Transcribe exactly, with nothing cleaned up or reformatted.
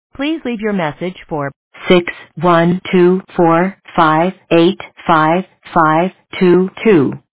Please leave your message for six one two four five eight five five two two.